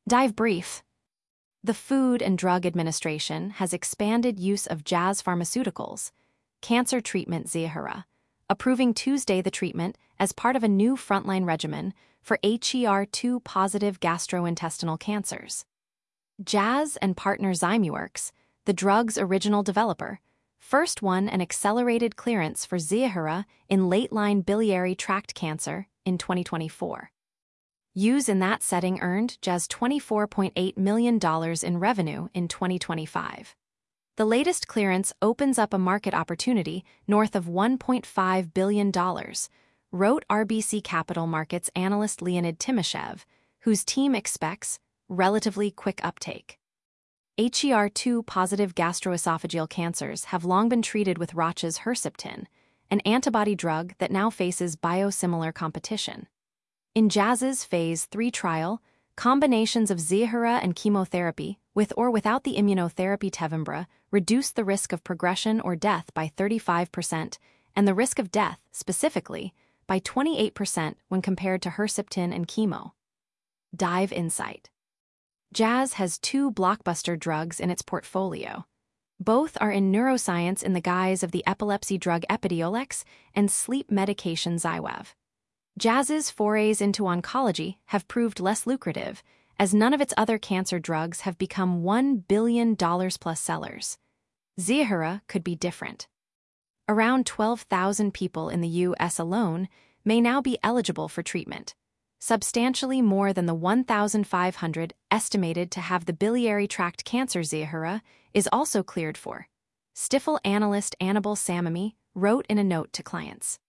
Dive brief. The Food and Drug Administration has expanded use of Jazz Pharmaceuticals' cancer treatment Ziihera, approving Tuesday the treatment as part of a new frontline regimen for HER2-positive gastrointestinal cancers. Jazz and partner Zymeworks, the drug's original developer, first won an accelerated clearance for Ziihera in late-line biliary tract cancer in 2024. Use in that setting earned Jazz $24.8 million in revenue in 2025. The latest clearance opens up a market opportunity north of $1.5 billion, wrote RBC Capital Markets analyst Leonid Timashev, whose team expects relatively quick uptake. HER2-positive gastroesophageal cancers have long been treated with Roche's Herceptin, an antibody drug that now faces biosimilar competition. In Jazz's Phase 3 trial, combinations of Ziihera and chemotherapy, with or without the immunotherapy Tevimbra, reduced the risk of progression or death by 35% and the risk of death, specifically, by 28% when compared to Herceptin and chemo. Dive insight. Jazz has two blockbuster drugs in its portfolio. Both are in neuroscience in the guise of the epilepsy drug Epidiolex and sleep medication Xywav. Jazz's forays into oncology have proved less lucrative, as none of its other cancer drugs have become $1 billion plus sellers. Ziihera could be different. Around 12,000 people in the U.S. alone may now be eligible for treatment, substantially more than the 1,500 estimated to have the biliary tract cancer Ziihera is also cleared for. Stifel analyst Annabel Samimy wrote in a note to clients.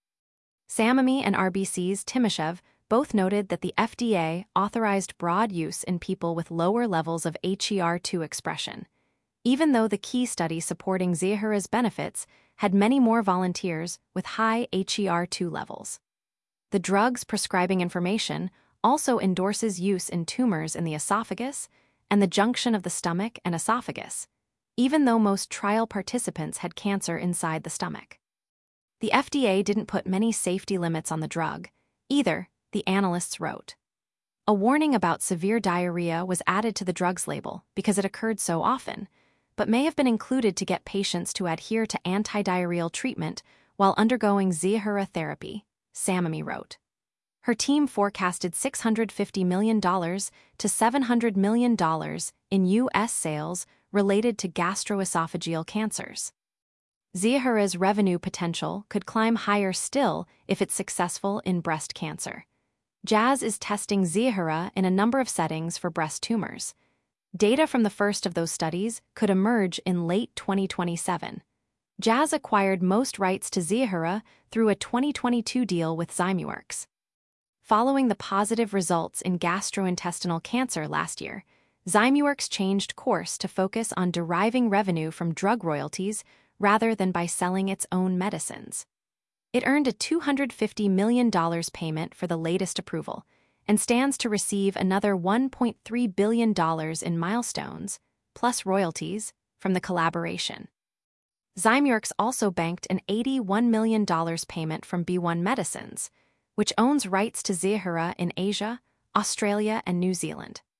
Samimy and RBC's Timashev both noted that the FDA authorized broad use in people with lower levels of HER2 expression, even though the key study supporting Ziihera's benefits had many more volunteers with high HER2 levels. The drug's prescribing information also endorses use in tumors in the esophagus and the junction of the stomach and esophagus, even though most trial participants had cancer inside the stomach. The FDA didn't put many safety limits on the drug, either, the analysts wrote. A warning about severe diarrhea was added to the drug's label because it occurred so often, but may have been included to get patients to adhere to antidiarrheal treatment while undergoing Ziihera therapy, Samimy wrote. Her team forecasted $650 million to $700 million in U.S. sales related to gastroesophageal cancers. Ziihera's revenue potential could climb higher still if it's successful in breast cancer. Jazz is testing Ziihera in a number of settings for breast tumors. Data from the first of those studies could emerge in late 2027. Jazz acquired most rights to Ziihera through a 2022 deal with Zymeworks. Following the positive results in gastrointestinal cancer last year, Zymeworks changed course to focus on deriving revenue from drug royalties rather than by selling its own medicines. It earned a $250 million payment for the latest approval and stands to receive another $1.3 billion in milestones, plus royalties, from the collaboration. Zymeworks also banked an $81 million payment from B1 Medicines, which owns rights to Ziihera in Asia, Australia, and New Zealand.